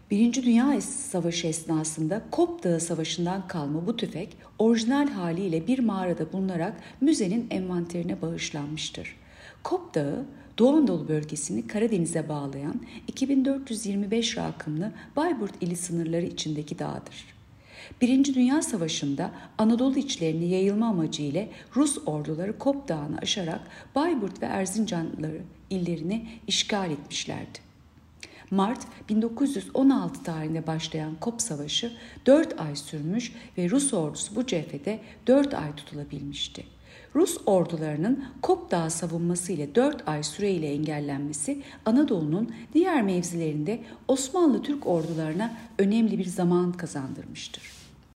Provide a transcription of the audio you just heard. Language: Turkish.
Birinci Dünya Savaşı esnasında Kop Dağı Savaşı'ndan kalma bu tüfek orijinal haliyle bir mağarada bulunarak müzenin envanterine bağışlanmıştır. Kop Dağı, Doğu Anadolu bölgesini Karadeniz'e bağlayan 2425 rakımlı Bayburt ili sınırları içindeki dağdır. Birinci Dünya Savaşı'nda Anadolu içlerine yayılma amacıyla Rus orduları Kop Dağı'nı aşarak Bayburt ve Erzincanları illerini işgal etmişlerdi. Mart 1916 tarihinde başlayan Kop Savaşı 4 ay sürmüş ve Rus ordusu bu cephede 4 ay tutulabilmişti. Rus ordularının Kop Dağı savunması ile 4 ay süreyle engellenmesi Anadolu'nun diğer mevzilerinde Osmanlı Türk ordularına önemli bir zaman kazandırmıştır.